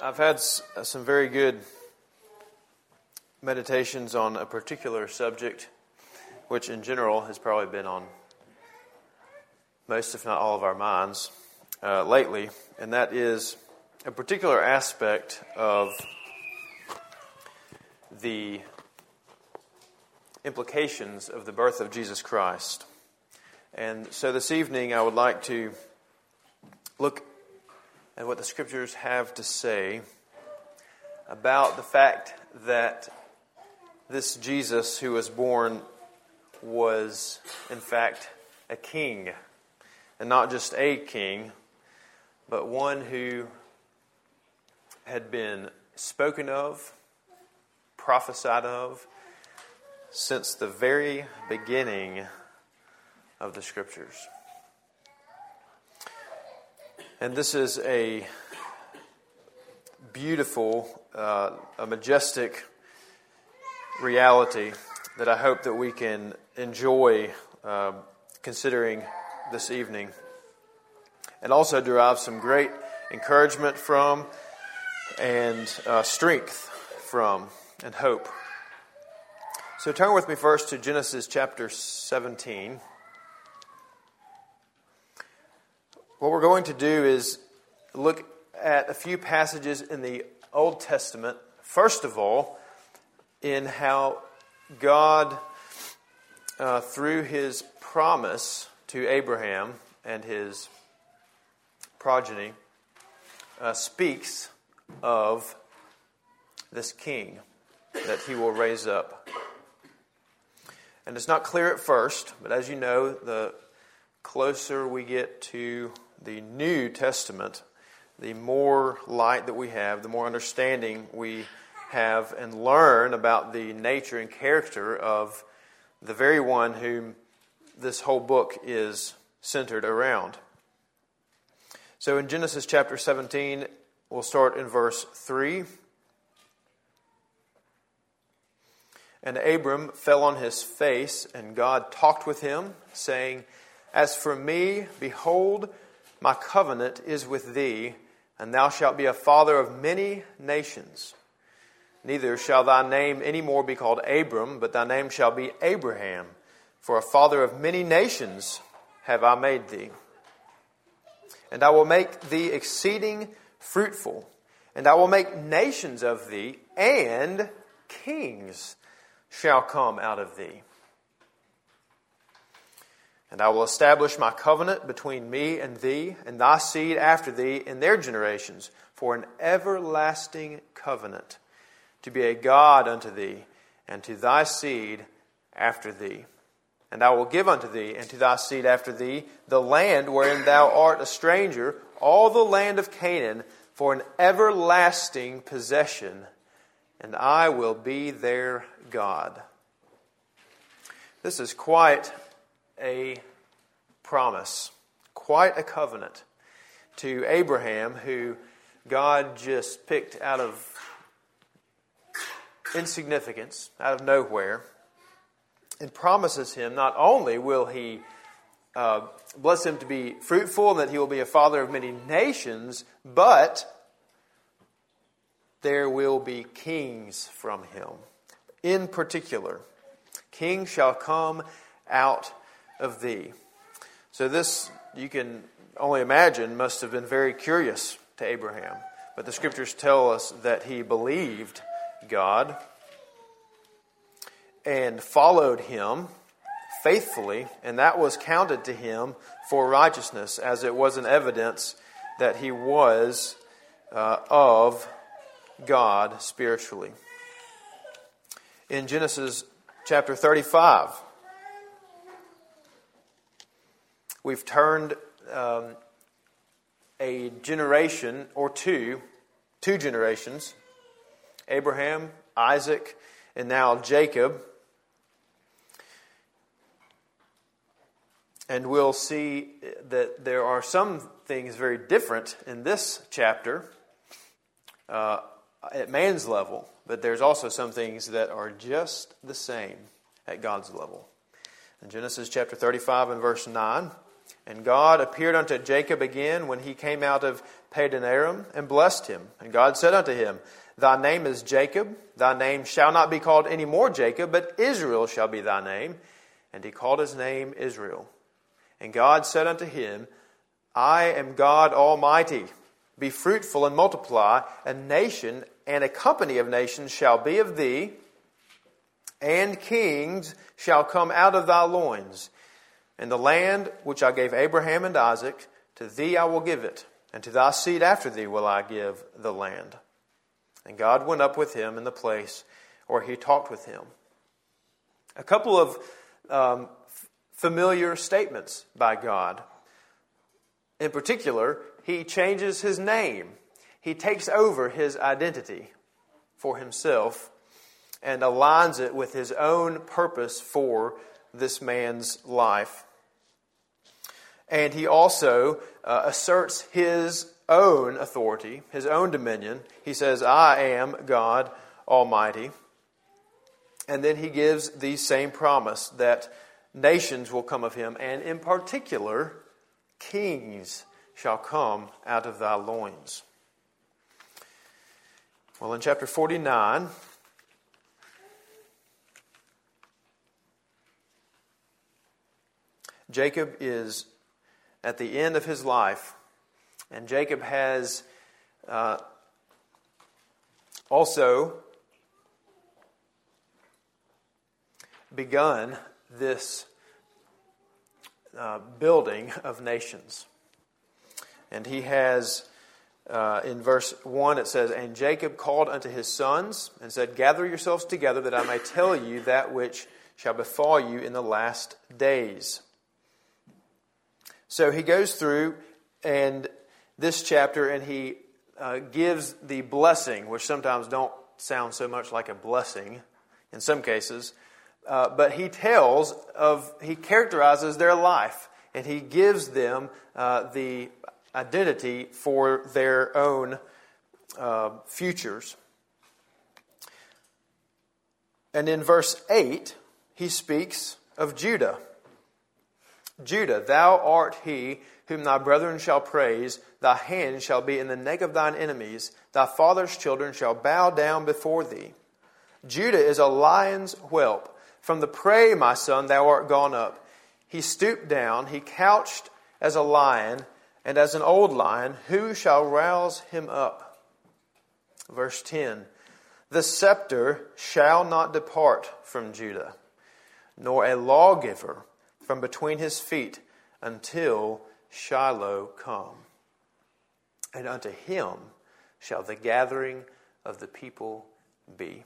I've had some very good meditations on a particular subject, which in general has probably been on most, if not all, of our minds lately, and that is a particular aspect of the implications of the birth of Jesus Christ. And so this evening I would like to look at what the Scriptures have to say about the fact that this Jesus who was born was, in fact, a king. And not just a king, but one who had been spoken of, prophesied of, since the very beginning of the Scriptures. And this is a beautiful, a majestic reality that I hope that we can enjoy considering this evening, and also derive some great encouragement from, and strength from, and hope. So turn with me first to Genesis chapter 17. What we're going to do is look at a few passages in the Old Testament, first of all, in how God, through His promise to Abraham and his progeny, speaks of this king that He will raise up. And it's not clear at first, but as you know, the closer we get to the New Testament, the more light that we have, the more understanding we have and learn about the nature and character of the very one whom this whole book is centered around. So in Genesis chapter 17, we'll start in verse 3. And Abram fell on his face, and God talked with him, saying, As for me, behold, my covenant is with thee, and thou shalt be a father of many nations. Neither shall thy name any more be called Abram, but thy name shall be Abraham. For a father of many nations have I made thee. And I will make thee exceeding fruitful, and I will make nations of thee, and kings shall come out of thee. And I will establish my covenant between me and thee, and thy seed after thee in their generations, for an everlasting covenant, to be a God unto thee, and to thy seed after thee. And I will give unto thee, and to thy seed after thee, the land wherein thou art a stranger, all the land of Canaan, for an everlasting possession, and I will be their God. This is quite a promise, quite a covenant to Abraham, who God just picked out of insignificance, out of nowhere, and promises him not only will He bless him to be fruitful and that he will be a father of many nations, but there will be kings from him. In particular, kings shall come out of thee. So this, you can only imagine, must have been very curious to Abraham. But the Scriptures tell us that he believed God and followed Him faithfully, and that was counted to him for righteousness, as it was an evidence that he was of God spiritually. In Genesis chapter 35, we've turned a generation or two generations, Abraham, Isaac, and now Jacob. And we'll see that there are some things very different in this chapter at man's level, but there's also some things that are just the same at God's level. In Genesis chapter 35 and verse 9, And God appeared unto Jacob again when he came out of Padanaram, and blessed him. And God said unto him, Thy name is Jacob. Thy name shall not be called any more Jacob, but Israel shall be thy name. And he called his name Israel. And God said unto him, I am God Almighty. Be fruitful and multiply. A nation and a company of nations shall be of thee, and kings shall come out of thy loins. And the land which I gave Abraham and Isaac, to thee I will give it, and to thy seed after thee will I give the land. And God went up with him in the place where he talked with him. A couple of familiar statements by God. In particular, he changes his name. He takes over his identity for himself and aligns it with his own purpose for this man's life. And he also asserts his own authority, his own dominion. He says, I am God Almighty. And then he gives the same promise that nations will come of him, and in particular, kings shall come out of thy loins. Well, in chapter 49, Jacob is at the end of his life, and Jacob has also begun this building of nations. And he has, in verse 1 it says, And Jacob called unto his sons and said, Gather yourselves together, that I may tell you that which shall befall you in the last days. So he goes through and this chapter, and he gives the blessing, which sometimes don't sound so much like a blessing in some cases, but he characterizes their life, and he gives them the identity for their own futures. And in verse 8, he speaks of Judah. Judah, thou art he whom thy brethren shall praise. Thy hand shall be in the neck of thine enemies. Thy father's children shall bow down before thee. Judah is a lion's whelp. From the prey, my son, thou art gone up. He stooped down, he couched as a lion, and as an old lion, who shall rouse him up? Verse 10, The scepter shall not depart from Judah, nor a lawgiver from between his feet, until Shiloh come. And unto him shall the gathering of the people be.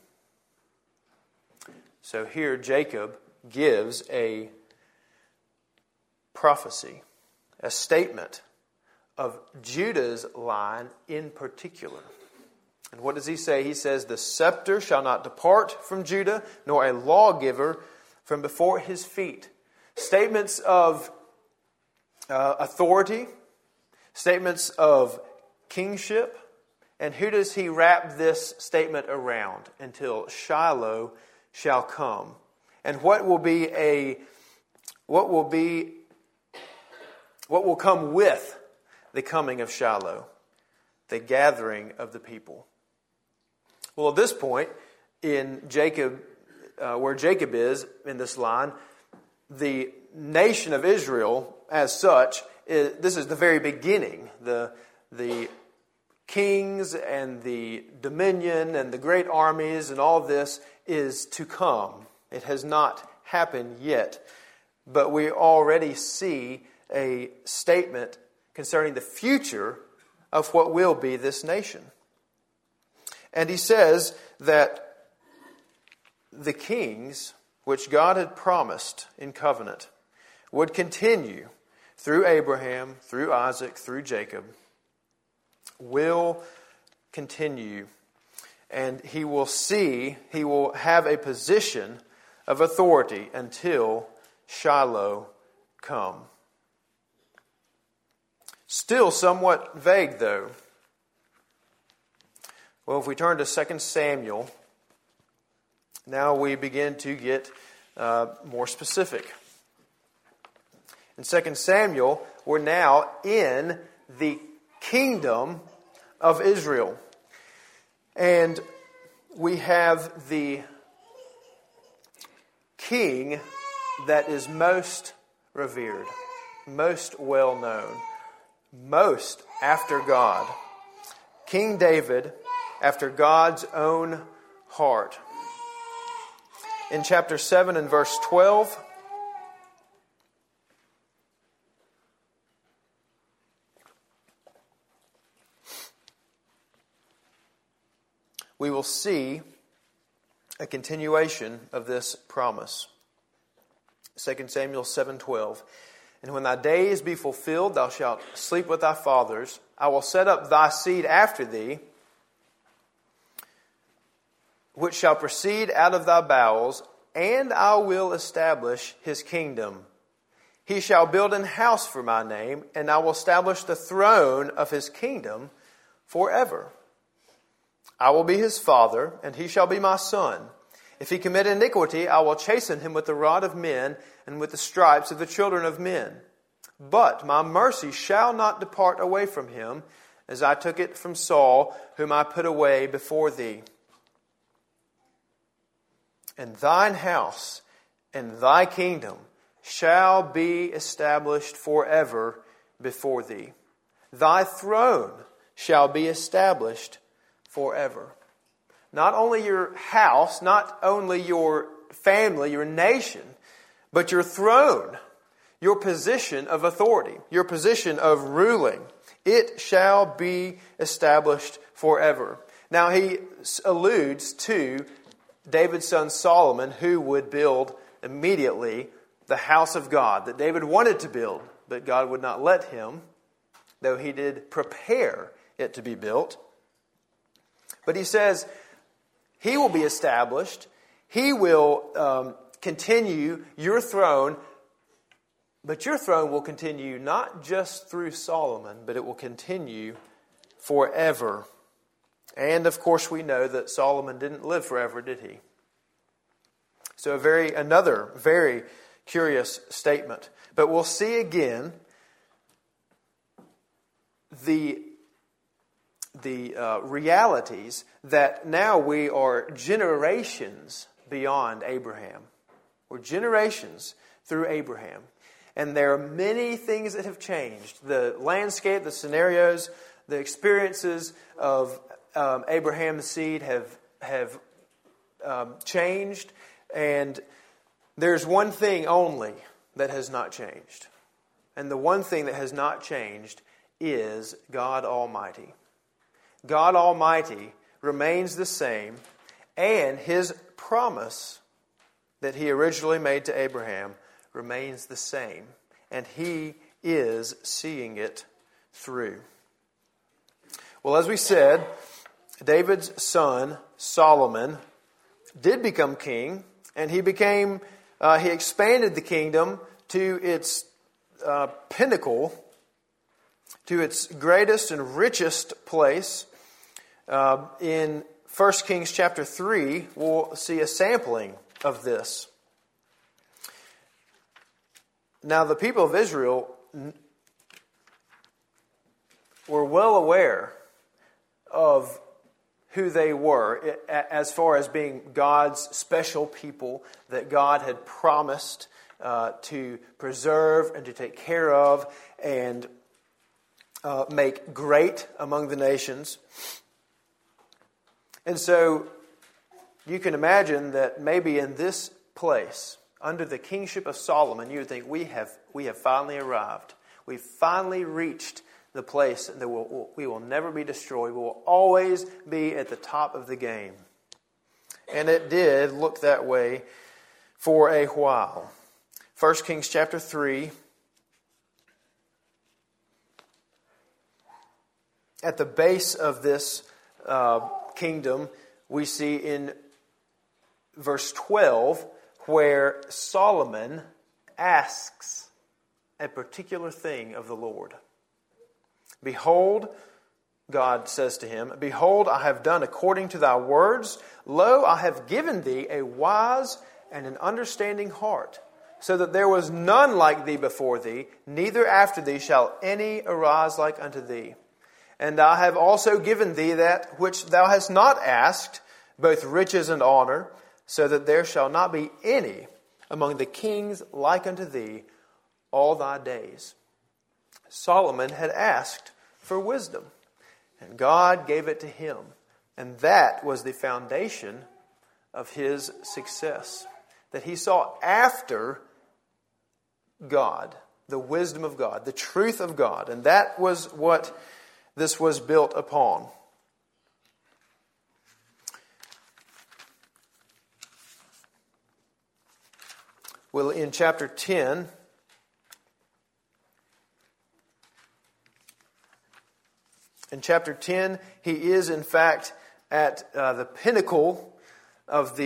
So here Jacob gives a prophecy, a statement of Judah's line in particular. And what does he say? He says, The scepter shall not depart from Judah, nor a lawgiver from before his feet. Statements of authority, statements of kingship. And who does he wrap this statement around? Until Shiloh shall come. And what will come with the coming of Shiloh? The gathering of the people. Well, at this point in Jacob, where Jacob is in this line, the nation of Israel as such, this is the very beginning. The kings and the dominion and the great armies and all this is to come. It has not happened yet. But we already see a statement concerning the future of what will be this nation. And he says that the kings, which God had promised in covenant, would continue through Abraham, through Isaac, through Jacob, will continue. And he will have a position of authority until Shiloh come. Still somewhat vague, though. Well, if we turn to 2 Samuel, now we begin to get more specific. In 2 Samuel, we're now in the kingdom of Israel. And we have the king that is most revered, most well known, most after God. King David, after God's own heart. In chapter 7 and verse 12, we will see a continuation of this promise. 2 Samuel 7:12. And when thy days be fulfilled, thou shalt sleep with thy fathers. I will set up thy seed after thee, which shall proceed out of thy bowels, and I will establish his kingdom. He shall build an house for my name, and I will establish the throne of his kingdom forever. I will be his father, and he shall be my son. If he commit iniquity, I will chasten him with the rod of men and with the stripes of the children of men. But my mercy shall not depart away from him, as I took it from Saul, whom I put away before thee. And thine house and thy kingdom shall be established forever before thee. Thy throne shall be established forever. Not only your house, not only your family, your nation, but your throne, your position of authority, your position of ruling. It shall be established forever. Now he alludes to David's son Solomon, who would build immediately the house of God that David wanted to build, but God would not let him, though he did prepare it to be built. But he says he will be established. He will continue your throne, but your throne will continue not just through Solomon, but it will continue forever. And of course we know that Solomon didn't live forever, did he? So another very curious statement. But we'll see again the realities that now we are generations beyond Abraham. We're generations through Abraham. And there are many things that have changed. The landscape, the scenarios, the experiences of Abraham's seed have changed. And there's one thing only that has not changed. And the one thing that has not changed is God Almighty. God Almighty remains the same, and His promise that He originally made to Abraham remains the same, and He is seeing it through. Well, as we said, David's son Solomon did become king, and he expanded the kingdom to its pinnacle, to its greatest and richest place. In 1 Kings chapter 3, we'll see a sampling of this. Now, the people of Israel were well aware of who they were as far as being God's special people that God had promised to preserve and to take care of and make great among the nations. And so you can imagine that maybe in this place, under the kingship of Solomon, you would think we have finally arrived. We've finally reached the place that we will never be destroyed. We will always be at the top of the game. And it did look that way for a while. 1 Kings chapter 3. At the base of this kingdom, we see in verse 12 where Solomon asks a particular thing of the Lord. Behold, God says to him, behold, I have done according to thy words. Lo, I have given thee a wise and an understanding heart, so that there was none like thee before thee, neither after thee shall any arise like unto thee. And I have also given thee that which thou hast not asked, both riches and honor, so that there shall not be any among the kings like unto thee all thy days. Solomon had asked for wisdom, and God gave it to him. And that was the foundation of his success. That he sought after God, the wisdom of God, the truth of God. And that was what this was built upon. Well, in chapter 10, he is in fact at the pinnacle of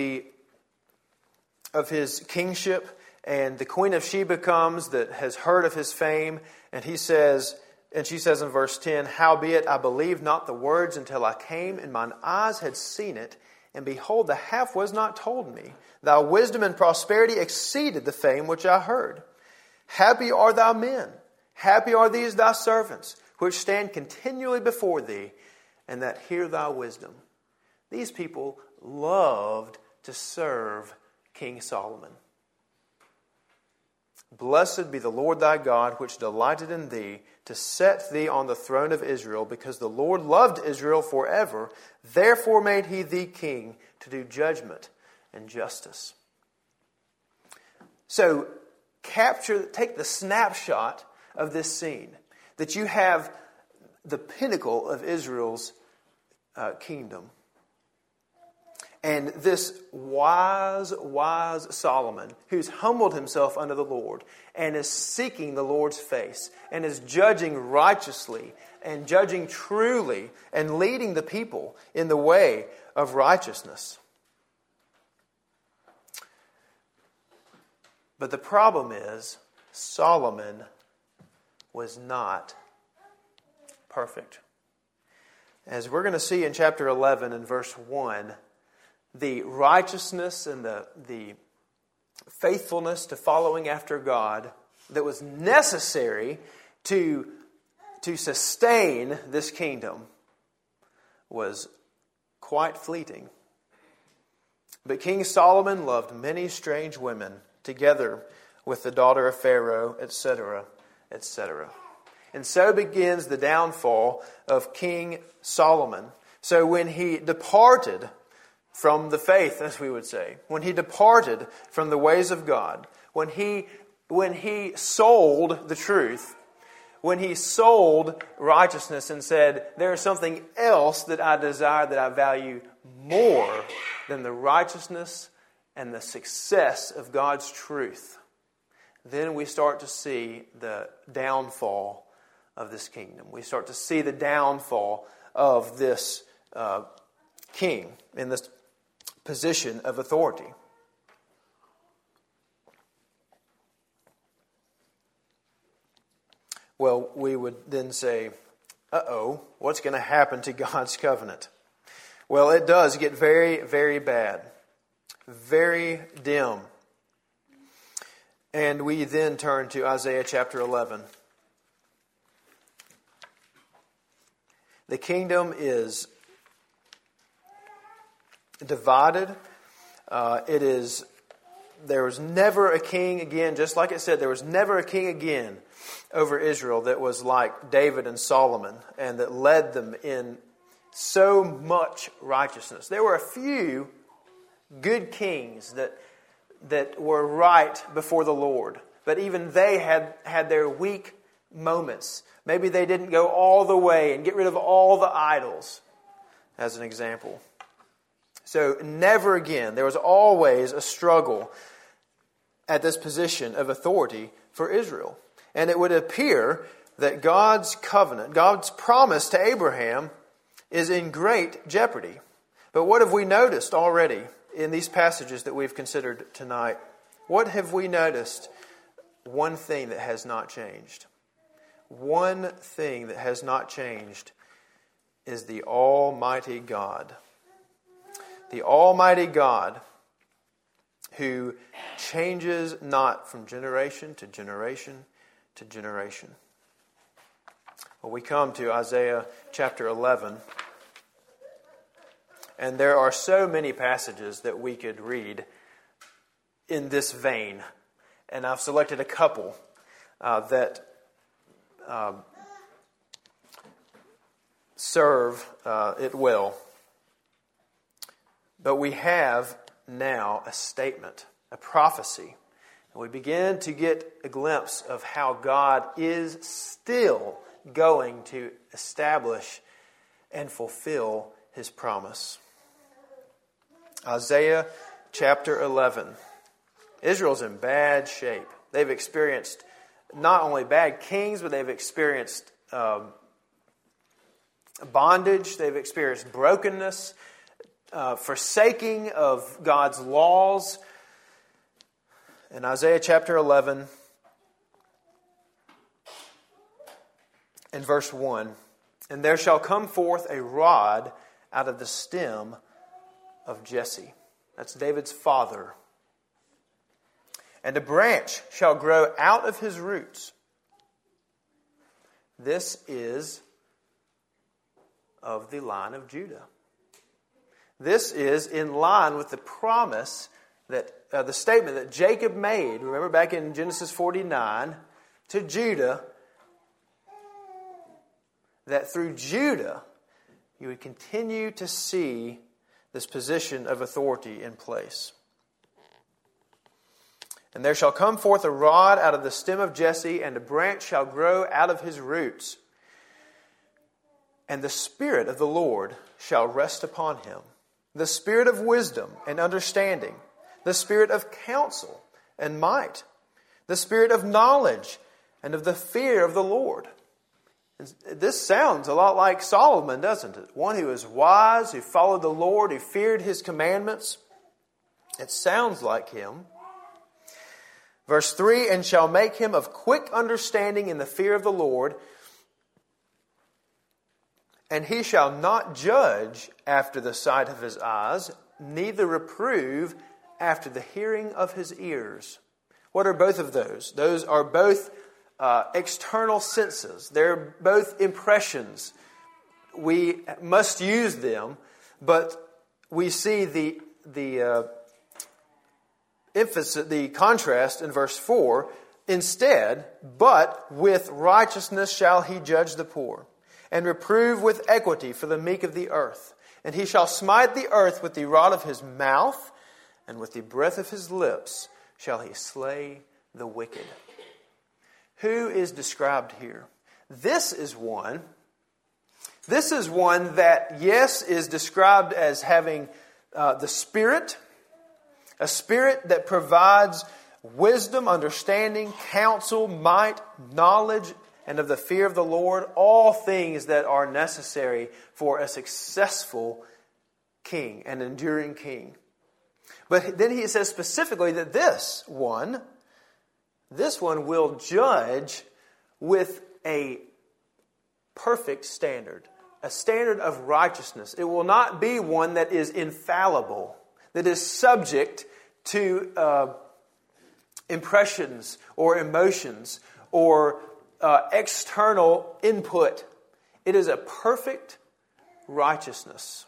his kingship, and the Queen of Sheba comes that has heard of his fame, and she says in verse 10, "Howbeit I believed not the words until I came, and mine eyes had seen it, and behold, the half was not told me. Thy wisdom and prosperity exceeded the fame which I heard. Happy are thy men, happy are these thy servants, which stand continually before thee, and that hear thy wisdom." These people loved to serve King Solomon. "Blessed be the Lord thy God, which delighted in thee, to set thee on the throne of Israel, because the Lord loved Israel forever. Therefore made he thee king to do judgment and justice." So, take the snapshot of this scene, that you have the pinnacle of Israel's kingdom. And this wise Solomon, who's humbled himself under the Lord and is seeking the Lord's face and is judging righteously and judging truly and leading the people in the way of righteousness. But the problem is, Solomon was not perfect. As we're going to see in chapter 11 and verse 1, the righteousness and the faithfulness to following after God that was necessary to sustain this kingdom was quite fleeting. But King Solomon loved many strange women, together with the daughter of Pharaoh, etc., etc. And so begins the downfall of King Solomon. So when he departed from the faith, as we would say, when he departed from the ways of God, when he sold the truth, when he sold righteousness and said, there is something else that I desire, that I value more than the righteousness and the success of God's truth, then we start to see the downfall of this kingdom. We start to see the downfall of this king in this position of authority. Well, we would then say, what's going to happen to God's covenant? Well, it does get very, very bad. Very dim. And we then turn to Isaiah chapter 11. The kingdom is divided. There was never a king again, just like it said, there was never a king again over Israel that was like David and Solomon and that led them in so much righteousness. There were a few good kings that were right before the Lord, but even they had their weak moments. Maybe they didn't go all the way and get rid of all the idols, as an example. So never again. There was always a struggle at this position of authority for Israel. And it would appear that God's covenant, God's promise to Abraham, is in great jeopardy. But what have we noticed already in these passages that we've considered tonight? What have we noticed? One thing that has not changed. One thing that has not changed is the Almighty God. The Almighty God who changes not from generation to generation to generation. Well, we come to Isaiah chapter 11, and there are so many passages that we could read in this vein, and I've selected a couple that serve it well. But we have now a statement, a prophecy. And we begin to get a glimpse of how God is still going to establish and fulfill His promise. Isaiah chapter 11. Israel's in bad shape. They've experienced not only bad kings, but they've experienced bondage. They've experienced brokenness, forsaking of God's laws. In Isaiah chapter 11, in verse 1, "And there shall come forth a rod out of the stem of Jesse." That's David's father. "And a branch shall grow out of his roots." This is of the line of Judah. This is in line with the promise that the statement that Jacob made, remember back in Genesis 49, to Judah, that through Judah you would continue to see this position of authority in place. "And there shall come forth a rod out of the stem of Jesse, and a branch shall grow out of his roots. And the Spirit of the Lord shall rest upon him, the Spirit of wisdom and understanding, the Spirit of counsel and might, the Spirit of knowledge and of the fear of the Lord." This sounds a lot like Solomon, doesn't it? One who is wise, who followed the Lord, who feared His commandments. It sounds like him. Verse 3, "And shall make him of quick understanding in the fear of the Lord, and he shall not judge after the sight of his eyes, neither reprove after the hearing of his ears." What are both of those? Those are both external senses. They're both impressions. We must use them, but we see the emphasis, the contrast in verse 4. "Instead, but with righteousness shall he judge the poor, and reprove with equity for the meek of the earth. And he shall smite the earth with the rod of his mouth, and with the breath of his lips shall he slay the wicked." Who is described here? This is one that, yes, is described as having the Spirit, a Spirit that provides wisdom, understanding, counsel, might, knowledge, and of the fear of the Lord, all things that are necessary for a successful king, an enduring king. But then he says specifically that this one will judge with a perfect standard, a standard of righteousness. It will not be one that is infallible, that is subject to impressions or emotions or external input. It is a perfect righteousness.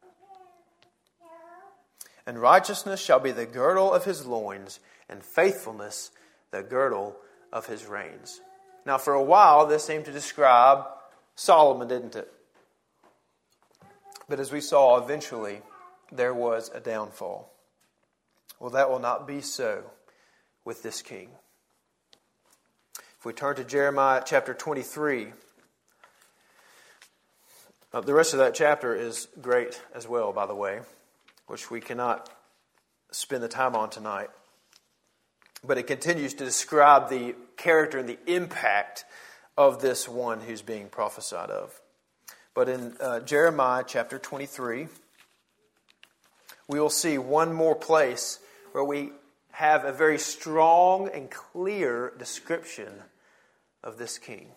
"And righteousness shall be the girdle of his loins, and faithfulness the girdle of his reins." Now, for a while, this seemed to describe Solomon, didn't it? But as we saw, eventually, there was a downfall. Well, that will not be so with this king. If we turn to Jeremiah chapter 23, the rest of that chapter is great as well, by the way, which we cannot spend the time on tonight. But it continues to describe the character and the impact of this one who's being prophesied of. But in Jeremiah chapter 23, we will see one more place where we have a very strong and clear description of this king.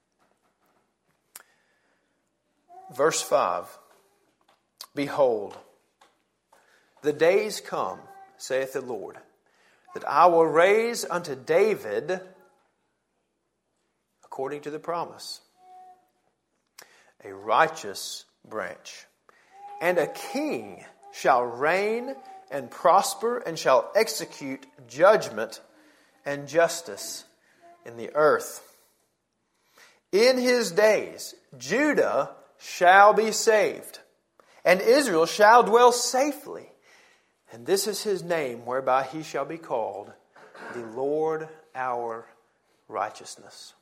Verse 5, "Behold, the days come, saith the Lord, that I will raise unto David," according to the promise, a righteous branch. And a king shall reign and prosper and shall execute judgment and justice in the earth. In his days Judah shall be saved, and Israel shall dwell safely. And this is his name whereby he shall be called, the Lord our righteousness.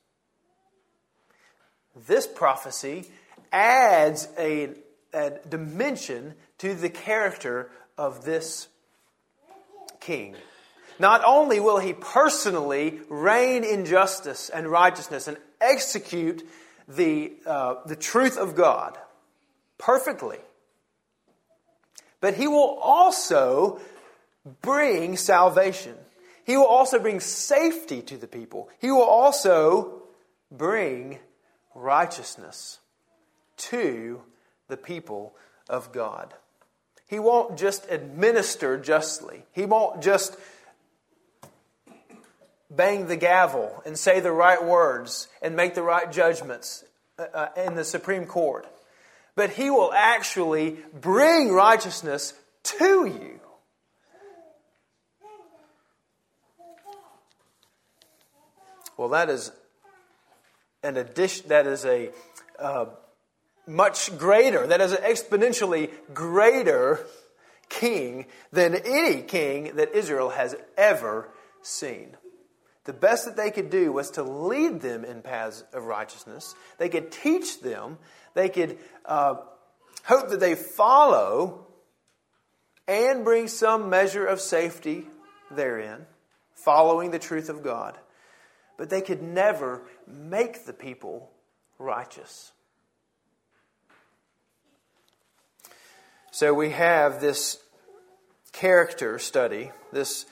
This prophecy adds a dimension to the character of this king. Not only will he personally reign in justice and righteousness and execute the truth of God perfectly, but he will also bring salvation. He will also bring safety to the people. He will also bring righteousness to the people of God. He won't just administer justly. He won't just bang the gavel and say the right words and make the right judgments in the Supreme Court. But he will actually bring righteousness to you. Well, that is an addition. That is a much greater. That is an exponentially greater king than any king that Israel has ever seen. The best that they could do was to lead them in paths of righteousness. They could teach them. They could hope that they follow and bring some measure of safety therein, following the truth of God. But they could never make the people righteous. So we have this character study, this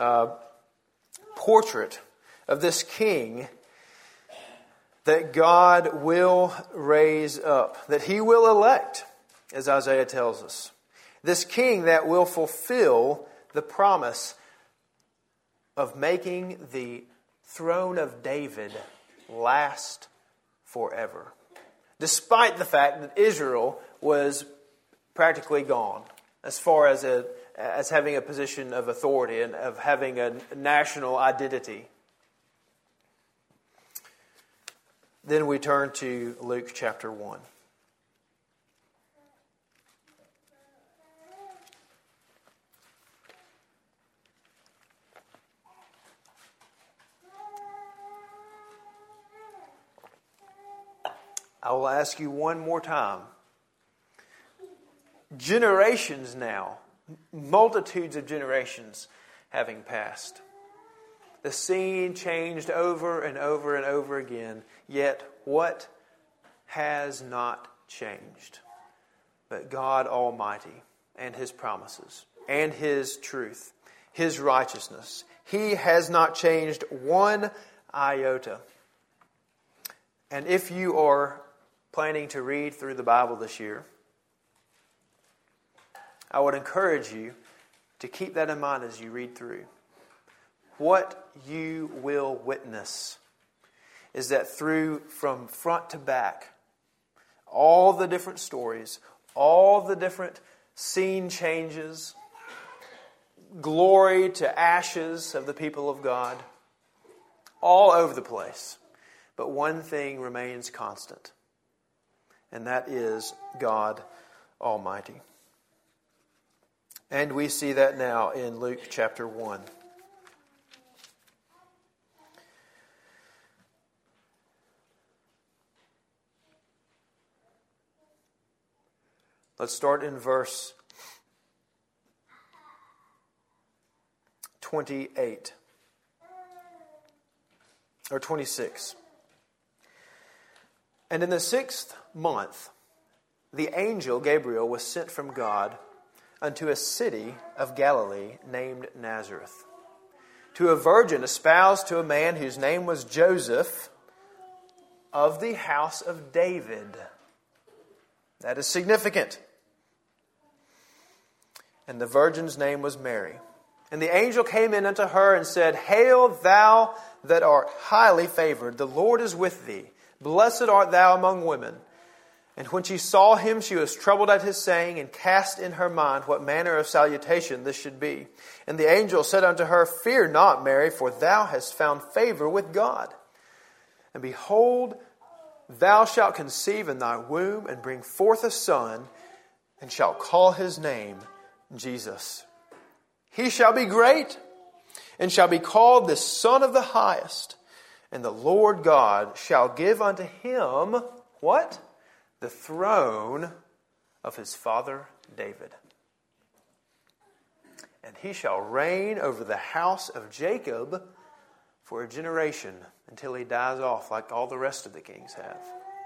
portrait of this king that God will raise up, that he will elect, as Isaiah tells us. This king that will fulfill the promise of making the throne of David last forever. Despite the fact that Israel was practically gone as far as having a position of authority and of having a national identity. Then we turn to Luke chapter 1. I will ask you one more time. Generations now, multitudes of generations having passed. The scene changed over and over and over again. Yet what has not changed? But God Almighty and His promises and His truth, His righteousness. He has not changed one iota. And if you are planning to read through the Bible this year, I would encourage you to keep that in mind as you read through. What you will witness is that from front to back, all the different stories, all the different scene changes, glory to ashes of the people of God, all over the place. But one thing remains constant, and that is God Almighty. And we see that now in Luke chapter 1. Let's start in verse 28 or 26. And in the 6th month, the angel Gabriel was sent from God unto a city of Galilee named Nazareth, to a virgin espoused to a man whose name was Joseph, of the house of David. That is significant. And the virgin's name was Mary. And the angel came in unto her and said, Hail, thou that art highly favored, the Lord is with thee. Blessed art thou among women. And when she saw him, she was troubled at his saying, and cast in her mind what manner of salutation this should be. And the angel said unto her, Fear not, Mary, for thou hast found favor with God. And behold, thou shalt conceive in thy womb, and bring forth a son, and shalt call his name Jesus. He shall be great, and shall be called the Son of the Highest. And the Lord God shall give unto him, what? The throne of his father David. And he shall reign over the house of Jacob for a generation, until he dies off like all the rest of the kings have.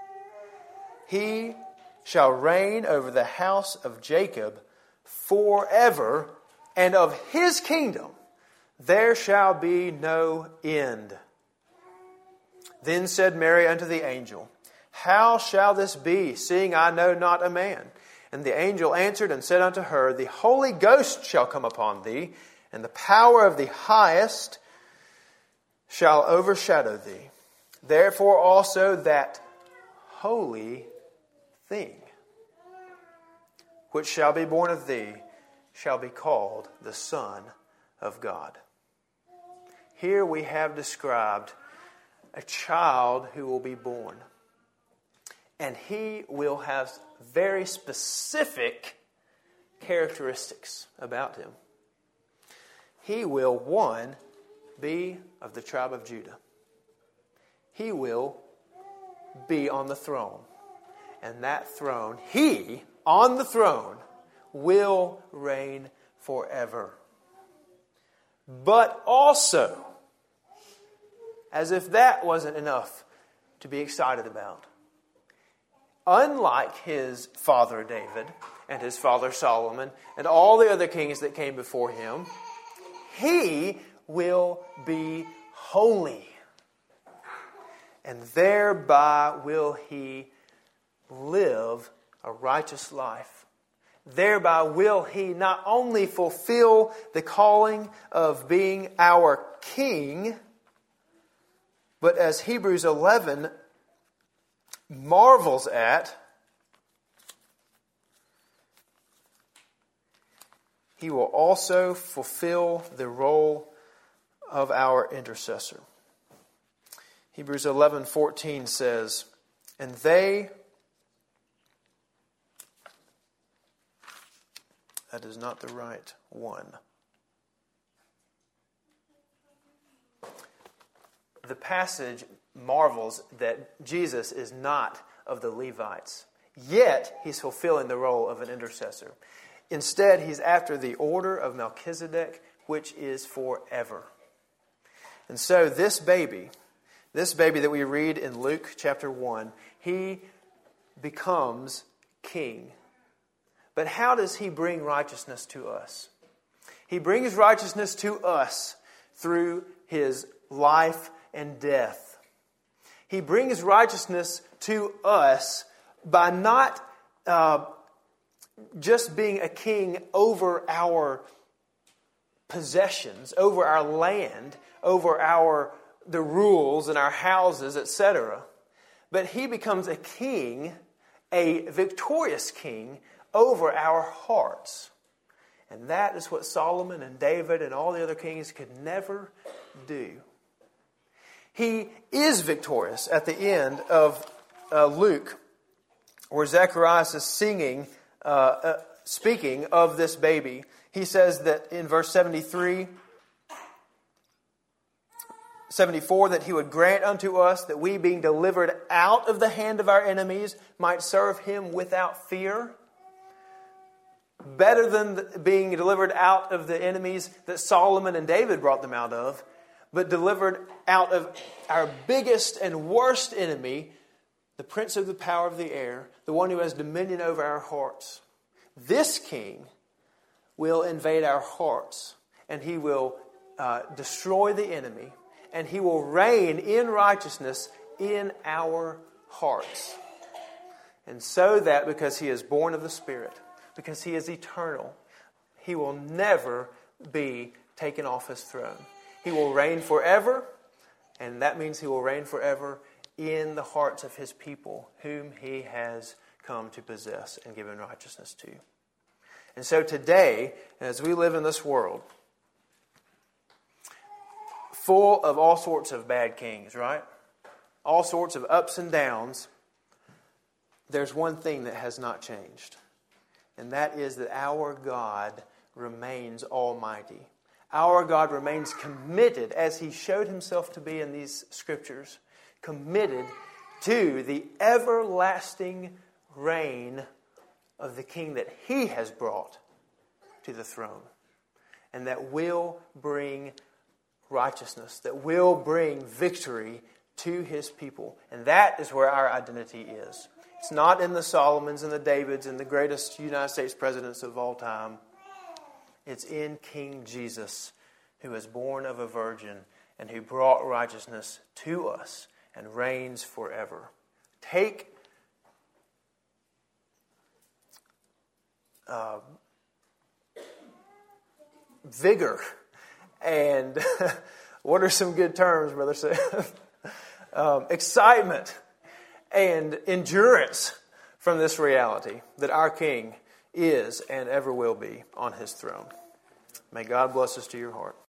He shall reign over the house of Jacob forever, and of his kingdom there shall be no end. Then said Mary unto the angel, How shall this be, seeing I know not a man? And the angel answered and said unto her, The Holy Ghost shall come upon thee, and the power of the Highest shall overshadow thee. Therefore also that holy thing which shall be born of thee shall be called the Son of God. Here we have described a child who will be born. And he will have very specific characteristics about him. He will, one, be of the tribe of Judah. He will be on the throne. And that throne, he, on the throne, will reign forever. But also, as if that wasn't enough to be excited about, unlike his father David and his father Solomon and all the other kings that came before him, he will be holy. And thereby will he live a righteous life. Thereby will he not only fulfill the calling of being our king, but as Hebrews 11 marvels at, he will also fulfill the role of our intercessor. Hebrews 11:14 says, And they, that is not the right one. The passage marvels that Jesus is not of the Levites, yet he's fulfilling the role of an intercessor. Instead, he's after the order of Melchizedek, which is forever. And so this baby that we read in Luke chapter 1, he becomes king. But how does he bring righteousness to us? He brings righteousness to us through his life and death. He brings righteousness to us by not just being a king over our possessions, over our land, over the rules in our houses, etc. But he becomes a king, a victorious king, over our hearts. And that is what Solomon and David and all the other kings could never do. He is victorious at the end of Luke, where Zacharias is singing, speaking of this baby. He says that in verse 74, that he would grant unto us that we, being delivered out of the hand of our enemies, might serve him without fear. Better than being delivered out of the enemies that Solomon and David brought them out of, but delivered out of our biggest and worst enemy, the prince of the power of the air, the one who has dominion over our hearts. This king will invade our hearts, and he will destroy the enemy, and he will reign in righteousness in our hearts. And so that because he is born of the Spirit, because he is eternal, he will never be taken off his throne. He will reign forever, and that means he will reign forever in the hearts of his people, whom he has come to possess and give in righteousness to. And so today, as we live in this world, full of all sorts of bad kings, right? All sorts of ups and downs, there's one thing that has not changed. And that is that our God remains almighty. Our God remains committed, as He showed Himself to be in these Scriptures, committed to the everlasting reign of the King that He has brought to the throne. And that will bring righteousness, that will bring victory to His people. And that is where our identity is. It's not in the Solomons and the Davids and the greatest United States presidents of all time. It's in King Jesus, who was born of a virgin and who brought righteousness to us and reigns forever. Take vigor and what are some good terms, Brother Seth? Excitement and endurance from this reality that our King is and ever will be on His throne. May God bless us to your heart.